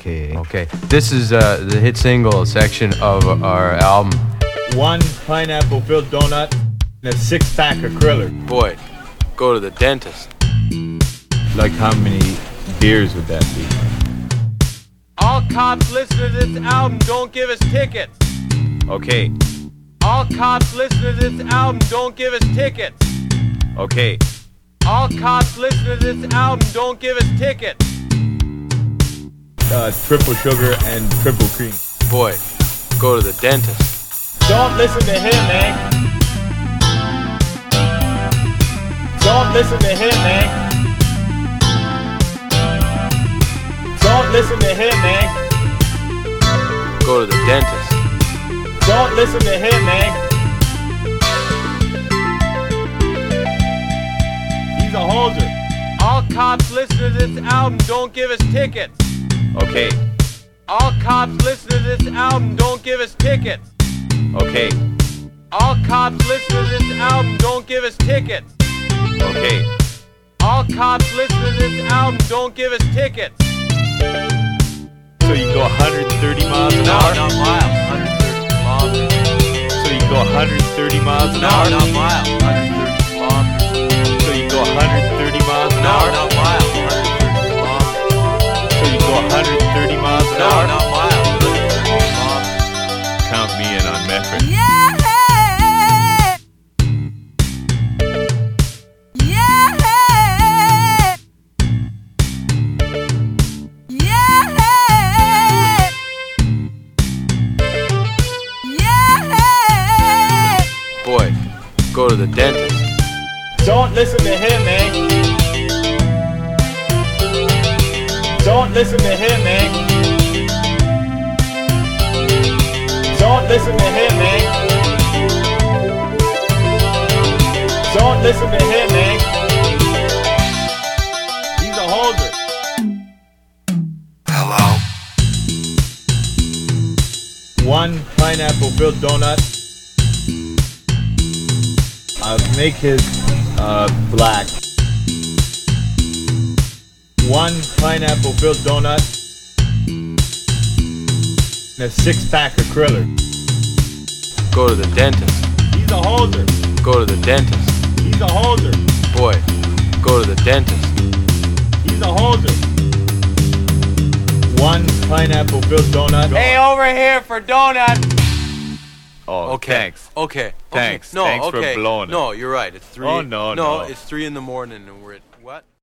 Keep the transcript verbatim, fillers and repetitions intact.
Okay. Okay. This is uh, the hit single section of our album. One pineapple-filled donut and a six-pack of Kriller. Boy, go to the dentist. Like how many beers would that be? All cops listening to this album don't give us tickets. Okay. All cops listening to this album don't give us tickets. Okay. All cops listening to this album don't give us tickets. Uh, triple sugar and triple cream. Boy, go to the dentist. Don't listen to him, man. Don't listen to him, man. Don't listen to him, man. Go to the dentist. Don't listen to him, man. He's a hoser. All cops listening to this album don't give us tickets. Okay. All cops listening to this album don't give us tickets. Okay. All cops listening to this album don't give us tickets. Okay. All cops listening to this album don't give us tickets. So you go one hundred thirty miles an No, hour? not miles. one hundred thirty kilometers. So you go one hundred thirty miles an No, hour? not miles. one hundred thirty kilometers. So you go one hundred thirty miles an No, hour? not miles. one hundred thirty kilometers. So you go one hundred thirty miles an No, hour? not miles. one hundred thirty kilometers. Count me in on Mefford. Yeah! Yeah! Yeah! Yeah! Boy, go to the dentist. Don't listen to him, man. Don't listen to him, man. Don't listen to him, man. Don't listen to him, man. He's a holder. Hello? One pineapple-filled donut. I'll make his uh, black. One pineapple-filled donut and a six-pack of Kriller. Go to the dentist. He's a holder. Go to the dentist. He's a holder. Boy, go to the dentist. He's a holder. One pineapple-filled donut. Hey, over here for donut. Oh, Okay. thanks. Okay. okay. Thanks. No, Thanks for okay. blowing it. No, you're right. It's three. Oh, no, no. no. It's three in the morning and we're at what?